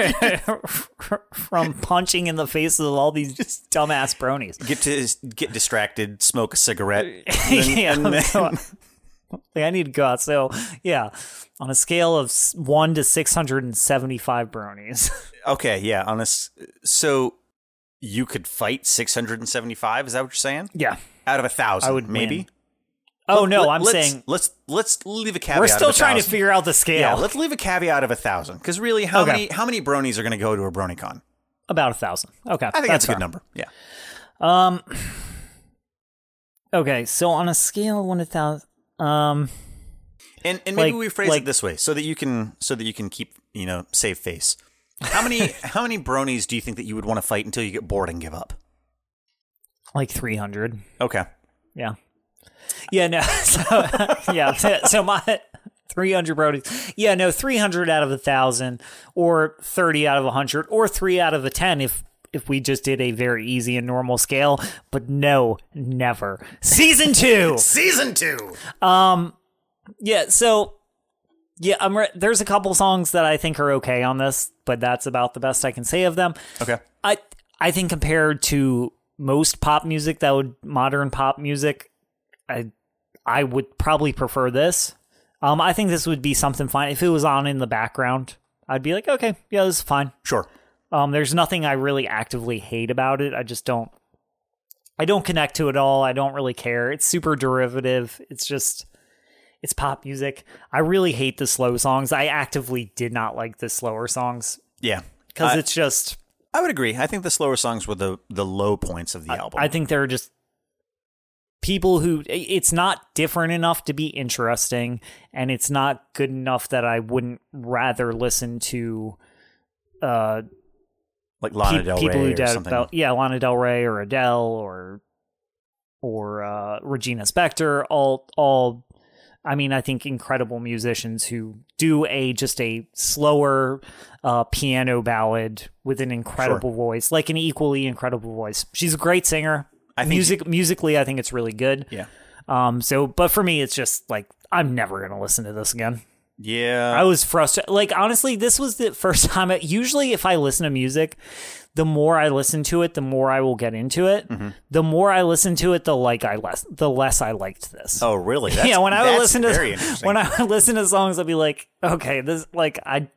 from punching in the faces of all these just dumbass bronies. Get to get distracted, smoke a cigarette. And then, yeah, and then, like, I need to go out. So yeah, on a scale of s- one to six hundred and seventy-five bronies. okay, yeah. On a, s- so you could fight six hundred seventy-five. Is that what you're saying? Yeah, Out of a thousand, I would maybe. win. Oh no, Let- I'm let's, saying let's let's leave a caveat. we're still of a trying to thousand. figure out the scale. Yeah, let's leave a caveat of a thousand because really, how Okay. many how many bronies are going to go to a BronyCon? About a thousand. Okay, I think that's, a fair. good number. Yeah. Um. Okay, so on a scale of one to thousand, um, And and maybe Like- we phrase like- it this way so that you can so that you can keep you know save face. How many how many bronies do you think that you would want to fight until you get bored and give up? like three hundred. Okay. Yeah. Yeah. No. So yeah. So my three hundred Brodies. Yeah. No. Three hundred out of a thousand, or thirty out of a hundred, or three out of a ten. If if we just did a very easy and normal scale, but no, never. Season two. Season two. Um, yeah, so yeah, I'm re- there's a couple songs that I think are okay on this, but that's about the best I can say of them. Okay. I I think compared to most pop music, that would modern pop music, I I would probably prefer this. Um, I think this would be something fine if it was on in the background. I'd be like, okay, yeah, this is fine. Sure. Um, there's nothing I really actively hate about it. I just don't. I don't connect to it all. I don't really care. It's super derivative. It's just. It's pop music. I really hate the slow songs. I actively did not like the slower songs Yeah. because I- it's just. I would agree. I think the slower songs were the the low points of the album. I think they're just people who. It's not different enough to be interesting, and it's not good enough that I wouldn't rather listen to. Uh, like Lana pe- Del Rey people who or did something. about yeah Lana Del Rey or Adele or or uh, Regina Spektor, all all. I mean, I think incredible musicians who do a just a slower uh, piano ballad with an incredible Sure. voice, like an equally incredible voice. She's a great singer. I think Music musically, I think it's really good. Yeah. Um. So, but for me, it's just like I'm never gonna listen to this again. Yeah. I was frustrated. Like, honestly, this was the first time. I, usually, if I listen to music, the more I listen to it, the more I will get into it. Mm-hmm. The more I listen to it, the like I less, the less I liked this. oh, really? That's, yeah, when I would that's listen very to interesting. when I would listen to songs, I'd be like, okay, this like I.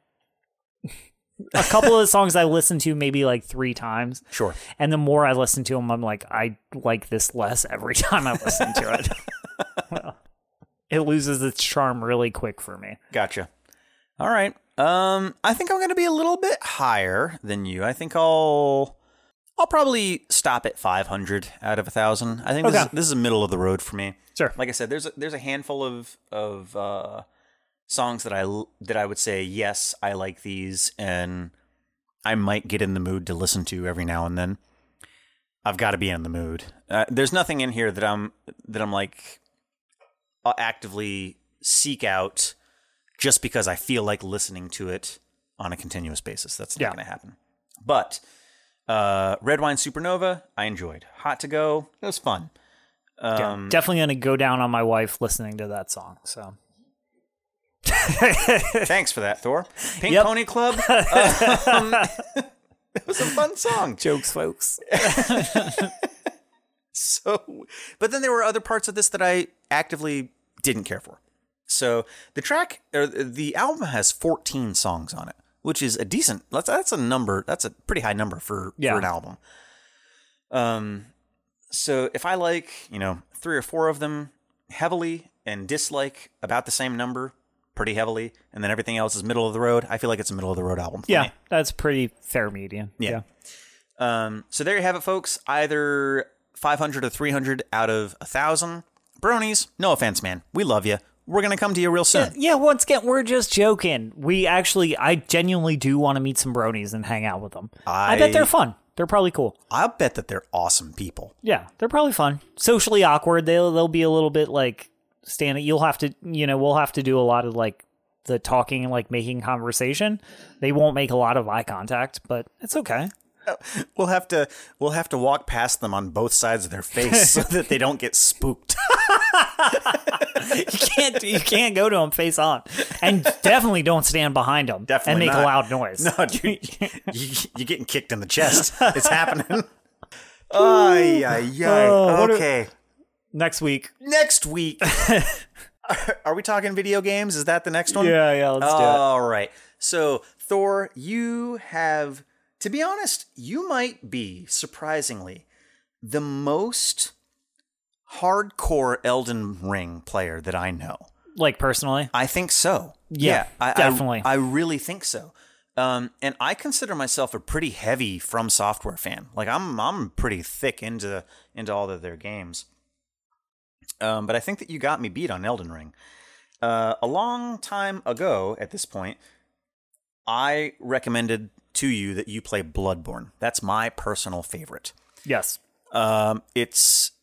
A couple of the songs I listened to maybe like three times. Sure. And the more I listen to them, I'm like, I like this less every time I listen to it. Well, it loses its charm really quick for me. Gotcha. All right. Um, I think I'm going to be a little bit higher than you. I think I'll I'll probably stop at five hundred out of a thousand. I think this, Okay. is, this is a middle of the road for me. Sure. Like I said, there's a, there's a handful of of uh, songs that I l- that I would say yes, I like these, and I might get in the mood to listen to every now and then. I've got to be in the mood. Uh, there's nothing in here that I'm that I'm like I'll actively seek out just because I feel like listening to it on a continuous basis. That's not Yeah. going to happen. But uh, Red Wine Supernova, I enjoyed. Hot to Go, it was fun. Yeah, Um, definitely going to go down on my wife listening to that song. So Thanks for that, Thor. Pink Yep. Pony Club. Um, it was a fun song. jokes, folks. So, but then there were other parts of this that I actively didn't care for. So the track or the album has fourteen songs on it, which is a decent. That's that's a number. That's a pretty high number for, Yeah. for an album. Um, so if I like you know three or four of them heavily and dislike about the same number pretty heavily, and then everything else is middle of the road, I feel like it's a middle of the road album. For Yeah, me. that's pretty fair median. Yeah. Um, so there you have it, folks. Either five hundred or three hundred out of one thousand. Bronies, no offense, man. We love you. We're going to come to you real soon. Yeah, once again, we're just joking. We actually, I genuinely do want to meet some bronies and hang out with them. I, I- bet they're fun. They're probably cool. I'll bet that they're awesome people. Yeah, they're probably fun. Socially awkward. They'll they'll be a little bit like standing. You'll have to, you know, we'll have to do a lot of like the talking and like making conversation. They won't make a lot of eye contact, but it's okay. We'll have to we'll have to walk past them on both sides of their face so that they don't get spooked. You can't you can't go to them face on, and definitely don't stand behind them Definitely and make not. a loud noise. No, dude, you, you're getting kicked in the chest. It's happening. Ay, ay, ay. Oh, what a- Okay. Next week. Next week. are, are we talking video games? Is that the next one? Yeah, yeah. Let's do it. All right. So, Thor, you have, to be honest, you might be, surprisingly, the most hardcore Elden Ring player that I know. Like personally? I think so. Yeah, yeah I, definitely. I, I really think so. Um, and I consider myself a pretty heavy From Software fan. Like I'm, I'm pretty thick into into all of their games. Um, but I think that you got me beat on Elden Ring. Uh, a long time ago, at this point, I recommended to you that you play Bloodborne. That's my personal favorite. Yes. Um, it's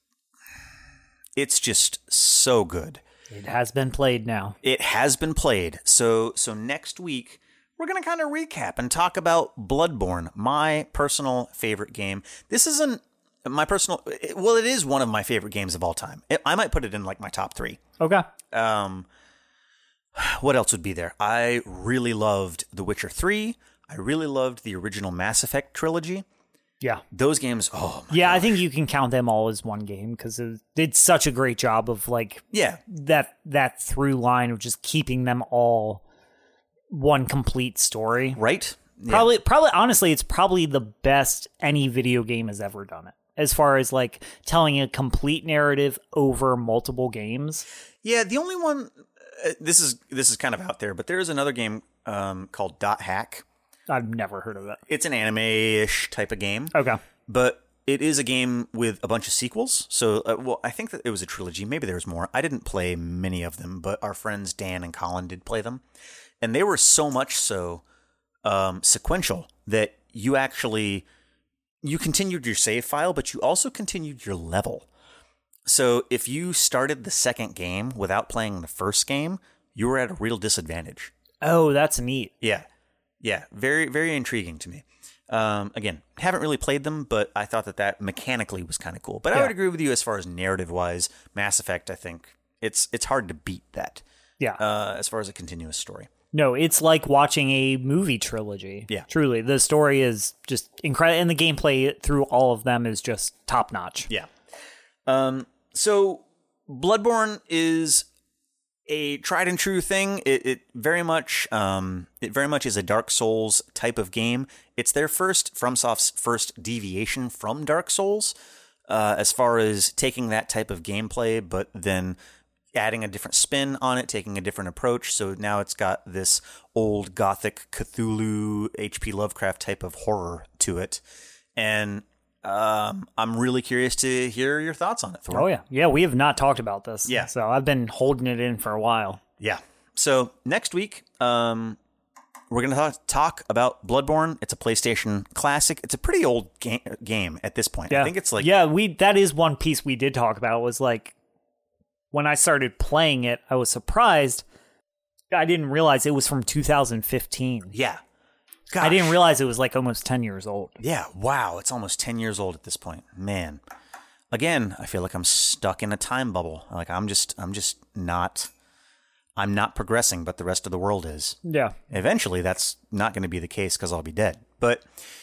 it's just so good. It has been played now. It has been played. So so next week, we're going to kind of recap and talk about Bloodborne, my personal favorite game. This isn't my personal... Well, it is one of my favorite games of all time. It, I might put it in like my top three. Okay. Um, what else would be there? I really loved The Witcher three. I really loved the original Mass Effect trilogy. Yeah. Those games, oh my Yeah, gosh. I think you can count them all as one game because it did such a great job of like Yeah. that that through line of just keeping them all one complete story. Right? Yeah. Probably, probably, honestly, it's probably the best any video game has ever done it. As far as like telling a complete narrative over multiple games. Yeah, the only one, uh, this is this is kind of out there, but there is another game um, called Dot Hack. I've never heard of it. It's an anime-ish type of game. Okay. But it is a game with a bunch of sequels. So, uh, well, I think that it was a trilogy. Maybe there was more. I didn't play many of them, but our friends Dan and Colin did play them. And they were so much so um, sequential that you actually, you continued your save file, but you also continued your level. So if you started the second game without playing the first game, you were at a real disadvantage. Oh, that's neat. Yeah. Yeah. Very, very intriguing to me. Um, again, haven't really played them, but I thought that that mechanically was kind of cool. But Yeah. I would agree with you as far as narrative-wise. Mass Effect, I think it's it's hard to beat that Yeah. uh, as far as a continuous story. No, it's like watching a movie trilogy. Yeah. Truly. The story is just incredible. And the gameplay through all of them is just top notch. Yeah. Um, so Bloodborne is a tried and true thing. It, it very much, um, it very much is a Dark Souls type of game. It's their first, FromSoft's first deviation from Dark Souls, uh, as far as taking that type of gameplay, but then adding a different spin on it, taking a different approach. So now it's got this old gothic Cthulhu, H P Lovecraft type of horror to it. And um, I'm really curious to hear your thoughts on it, Thor. Oh, yeah. Yeah, we have not talked about this. Yeah. So I've been holding it in for a while. Yeah. So next week, um, we're going to talk about Bloodborne. It's a PlayStation classic. It's a pretty old ga- game at this point. Yeah. I think it's like... Yeah, we that is one piece we did talk about was like, when I started playing it, I was surprised. I didn't realize it was from two thousand fifteen. Yeah. I Gosh. didn't realize it was like almost ten years old. Yeah, wow, it's almost ten years old at this point. Man. Again, I feel like I'm stuck in a time bubble. Like I'm just I'm just not I'm not progressing, but the rest of the world is. Yeah. Eventually that's not going to be the case cuz I'll be dead. But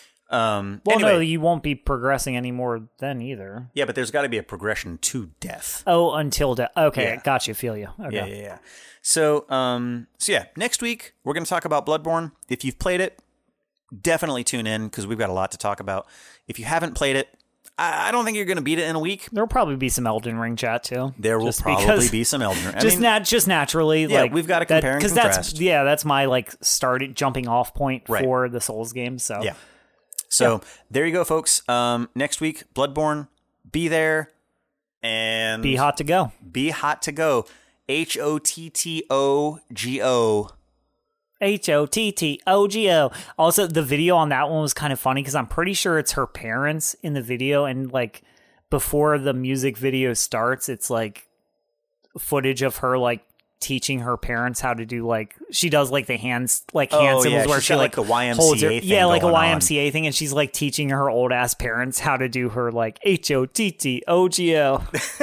um Well, anyway, no, you won't be progressing anymore then either. yeah, but there's got to be a progression to death. Oh, until de- okay, Yeah. got you. Feel you. Okay. Yeah, yeah, yeah. So, um so yeah, next week we're going to talk about Bloodborne. If you've played it, definitely tune in cuz we've got a lot to talk about. If you haven't played it, I don't think you're going to beat it in a week. There'll probably be some Elden Ring chat too. There will Just probably because- be some Elden Ring. I just mean, nat- just naturally, yeah, like we've got to that- compare and 'cause contrast. that's yeah, that's my like started jumping off point Right. for the Souls game. So yeah. So there you go, folks. Um, next week, Bloodborne. Be there and be hot to go. Be hot to go. H O T T O G O. H O T T O G O. Also, the video on that one was kind of funny because I'm pretty sure it's her parents in the video, and like before the music video starts, it's like footage of her like teaching her parents how to do like she does like the hands like hand Oh, symbols yeah, where she's she got, like, like, the Y M C A holds her, thing yeah like a going Y M C A thing, and she's like teaching her old ass parents how to do her like H O T T O G O.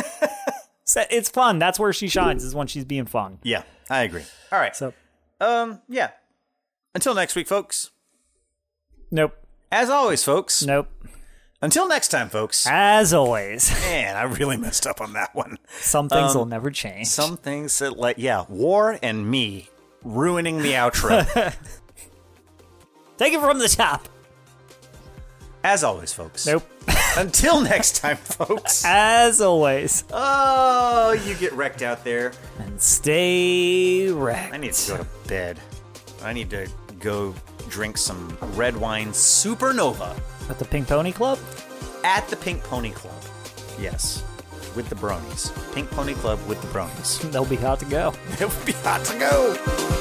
So it's fun. That's where she shines, is when she's being fun. Yeah, I agree. All right. So Um, yeah. Until next week, folks. nope, As always, folks. nope. Until next time, folks. As always, Man, I really messed up on that one. some things Um, will never change. Some things that, like, yeah, war and me ruining the outro. Take it from the top. As always, folks. Nope. Until next time, folks. As always. Oh, you get wrecked out there. And stay wrecked. I need to go to bed. I need to go drink some red wine Supernova. At the Pink Pony Club? At the Pink Pony Club. Yes. With the bronies. Pink Pony Club with the bronies. They'll be hot to go. They'll be hot to go.